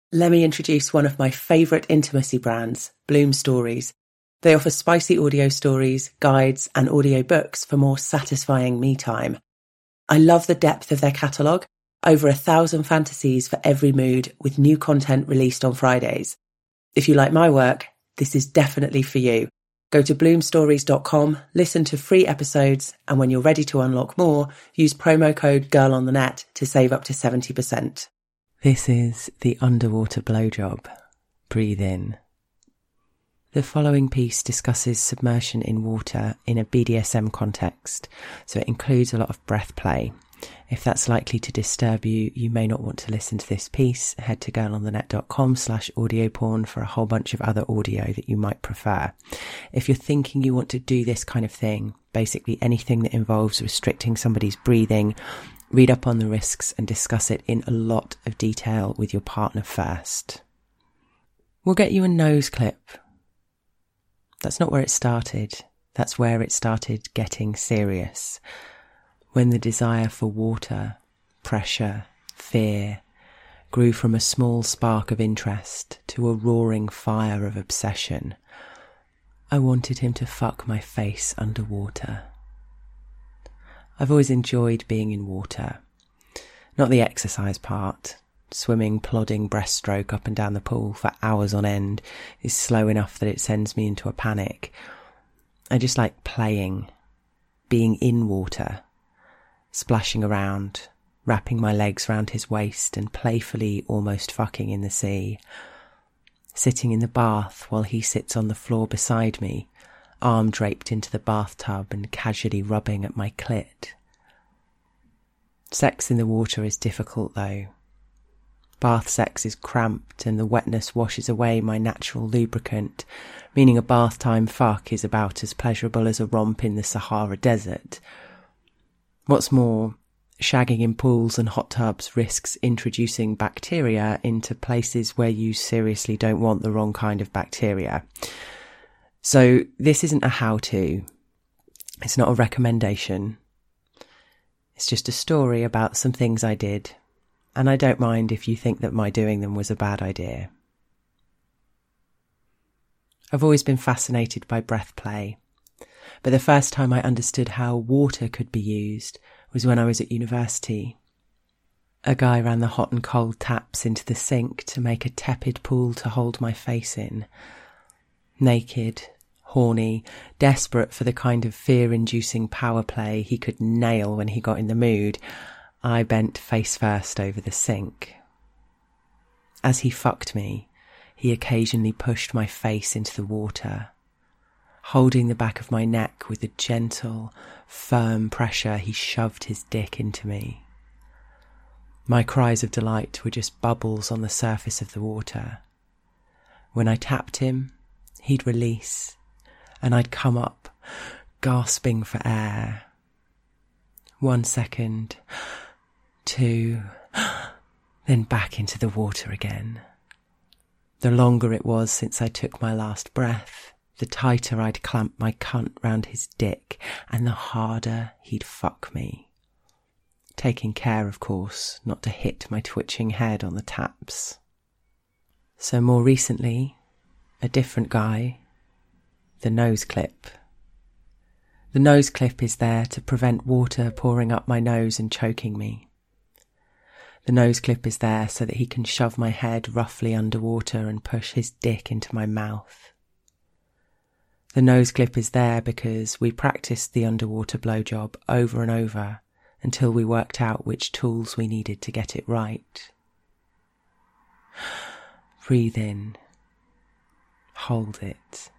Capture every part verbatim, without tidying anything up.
Let me introduce one of my favourite intimacy brands, Bloom Stories. They offer spicy audio stories, guides, and audio books for more satisfying me time. I love the depth of their catalogue, over a thousand fantasies for every mood, with new content released on Fridays. If you like my work, this is definitely for you. Go to bloom stories dot com, listen to free episodes, and when you're ready to unlock more, use promo code GIRLONTHENET to save up to seventy percent. This is the underwater blowjob. Breathe in. The following piece discusses submersion in water in a B D S M context, so it includes a lot of breath play. If that's likely to disturb you, you may not want to listen to this piece. Head to girlonthenet.com slash audio porn for a whole bunch of other audio that you might prefer. If you're thinking you want to do this kind of thing, basically anything that involves restricting somebody's breathing, read up on the risks and discuss it in a lot of detail with your partner first. We'll get you a nose clip. That's not where it started. That's where it started getting serious. When the desire for water, pressure, fear grew from a small spark of interest to a roaring fire of obsession. I wanted him to fuck my face underwater. I've always enjoyed being in water. Not the exercise part. Swimming, plodding breaststroke up and down the pool for hours on end is slow enough that it sends me into a panic. I just like playing, being in water, splashing around, wrapping my legs round his waist and playfully almost fucking in the sea. Sitting in the bath while he sits on the floor beside me, arm draped into the bathtub and casually rubbing at my clit. Sex in the water is difficult though. Bath sex is cramped and the wetness washes away my natural lubricant, meaning a bath time fuck is about as pleasurable as a romp in the Sahara Desert. What's more, shagging in pools and hot tubs risks introducing bacteria into places where you seriously don't want the wrong kind of bacteria. So this isn't a how-to. It's not a recommendation. It's just a story about some things I did, and I don't mind if you think that my doing them was a bad idea. I've always been fascinated by breath play, but the first time I understood how water could be used was when I was at university. A guy ran the hot and cold taps into the sink to make a tepid pool to hold my face in. Naked, horny, desperate for the kind of fear-inducing power play he could nail when he got in the mood, I bent face first over the sink. As he fucked me, he occasionally pushed my face into the water. Holding the back of my neck with a gentle, firm pressure, he shoved his dick into me. My cries of delight were just bubbles on the surface of the water. When I tapped him, he'd release, and I'd come up, gasping for air. One second, two, then back into the water again. The longer it was since I took my last breath, the tighter I'd clamp my cunt round his dick, and the harder he'd fuck me. Taking care, of course, not to hit my twitching head on the taps. So more recently, a different guy, the nose clip. The nose clip is there to prevent water pouring up my nose and choking me. The nose clip is there so that he can shove my head roughly underwater and push his dick into my mouth. The nose clip is there because we practiced the underwater blowjob over and over until we worked out which tools we needed to get it right. Breathe in. Hold it.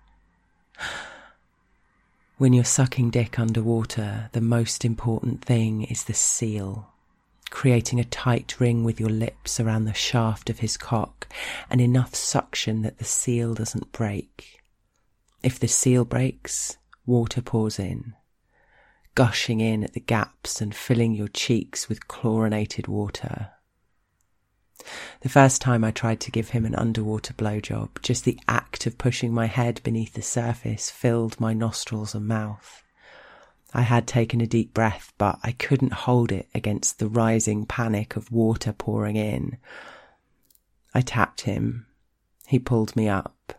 When you're sucking dick underwater, the most important thing is the seal. Creating a tight ring with your lips around the shaft of his cock and enough suction that the seal doesn't break. If the seal breaks, water pours in, gushing in at the gaps and filling your cheeks with chlorinated water. The first time I tried to give him an underwater blowjob, just the act of pushing my head beneath the surface filled my nostrils and mouth. I had taken a deep breath, but I couldn't hold it against the rising panic of water pouring in. I tapped him. He pulled me up.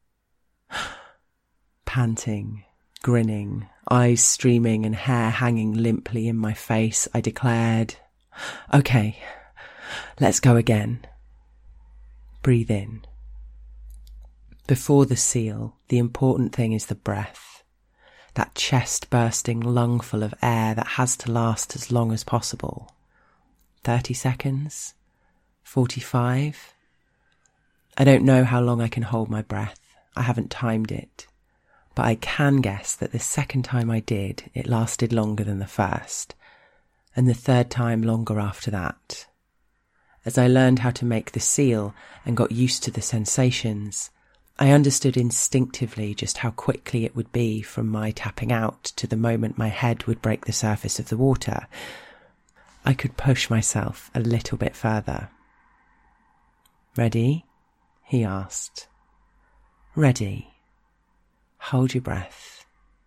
Panting, grinning, eyes streaming and hair hanging limply in my face, I declared, "Okay, let's go again." Breathe in. Before the seal, the important thing is the breath. That chest-bursting lungful of air that has to last as long as possible. Thirty seconds? Forty-five? I don't know how long I can hold my breath. I haven't timed it. But I can guess that the second time I did, it lasted longer than the first, and the third time longer after that. As I learned how to make the seal and got used to the sensations, I understood instinctively just how quickly it would be from my tapping out to the moment my head would break the surface of the water. I could push myself a little bit further. "Ready?" he asked. "Ready. Hold your breath."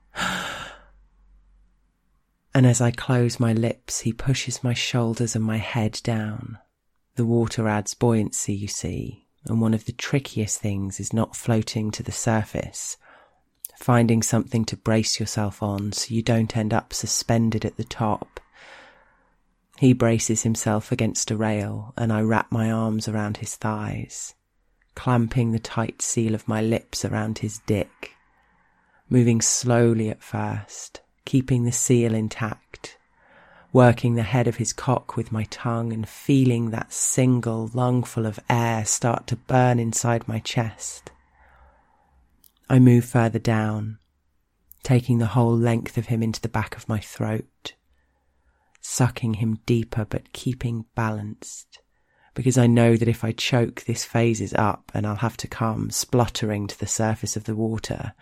And as I close my lips, he pushes my shoulders and my head down. The water adds buoyancy, you see, and one of the trickiest things is not floating to the surface, finding something to brace yourself on so you don't end up suspended at the top. He braces himself against a rail, and I wrap my arms around his thighs, clamping the tight seal of my lips around his dick, moving slowly at first, keeping the seal intact, working the head of his cock with my tongue and feeling that single lungful of air start to burn inside my chest. I move further down, taking the whole length of him into the back of my throat, sucking him deeper but keeping balanced, because I know that if I choke, this phases up and I'll have to come spluttering to the surface of the water.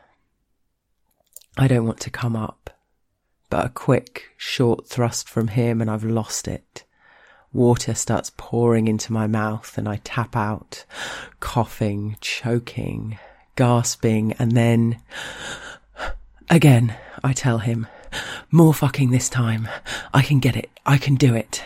I don't want to come up, but a quick, short thrust from him and I've lost it. Water starts pouring into my mouth and I tap out, coughing, choking, gasping, and then... Again, I tell him, "More fucking this time. I can get it. I can do it."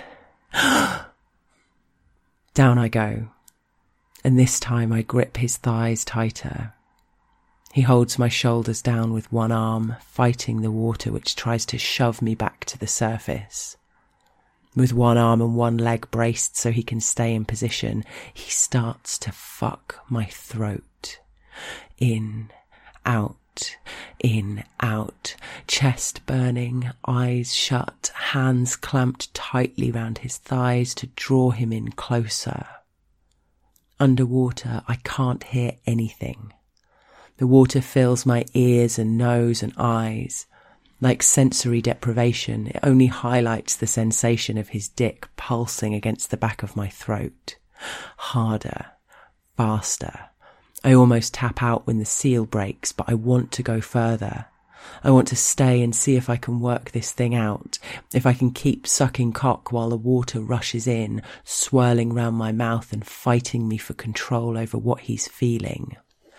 Down I go, and this time I grip his thighs tighter. He holds my shoulders down with one arm, fighting the water which tries to shove me back to the surface. With one arm and one leg braced so he can stay in position, he starts to fuck my throat. In, out, in, out, chest burning, eyes shut, hands clamped tightly round his thighs to draw him in closer. Underwater, I can't hear anything. The water fills my ears and nose and eyes. Like sensory deprivation, it only highlights the sensation of his dick pulsing against the back of my throat. Harder, faster. I almost tap out when the seal breaks, but I want to go further. I want to stay and see if I can work this thing out, if I can keep sucking cock while the water rushes in, swirling round my mouth and fighting me for control over what he's feeling.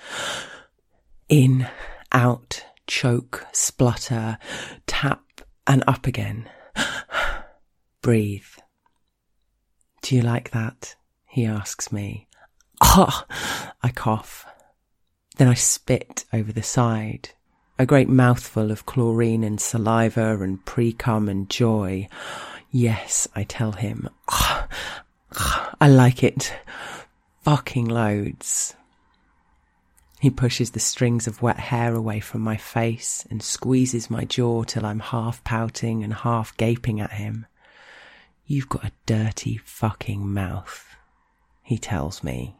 In, out, choke, splutter, tap, and up again. Breathe. "Do you like that?" he asks me. Ah! I cough. Then I spit over the side. A great mouthful of chlorine and saliva and pre-cum and joy. "Yes," I tell him. Ah, I like it. Fucking loads. He pushes the strings of wet hair away from my face and squeezes my jaw till I'm half pouting and half gaping at him. "You've got a dirty fucking mouth," he tells me.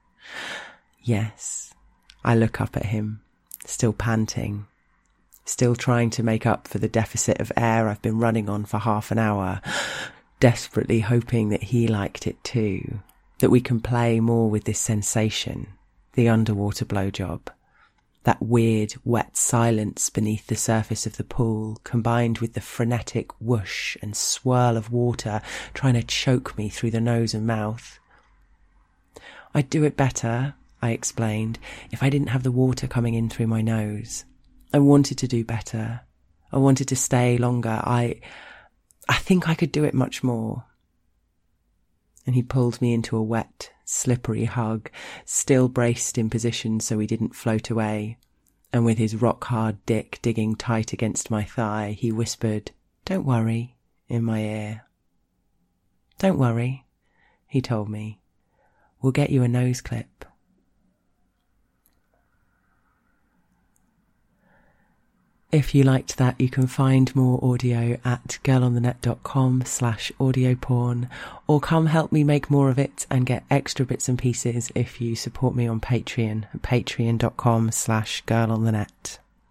Yes. I look up at him, still panting, still trying to make up for the deficit of air I've been running on for half an hour, desperately hoping that he liked it too, that we can play more with this sensation. The underwater blowjob. That weird, wet silence beneath the surface of the pool, combined with the frenetic whoosh and swirl of water trying to choke me through the nose and mouth. "I'd do it better," I explained, "if I didn't have the water coming in through my nose. I wanted to do better. I wanted to stay longer. I... I think I could do it much more." And he pulled me into a wet, slippery hug, still braced in position so we didn't float away. And with his rock-hard dick digging tight against my thigh, he whispered, "Don't worry," in my ear. "Don't worry," he told me. "We'll get you a nose clip." If you liked that, you can find more audio at girlonthenet.com slash audio porn, or come help me make more of it and get extra bits and pieces if you support me on Patreon at patreon.com slash girlonthenet.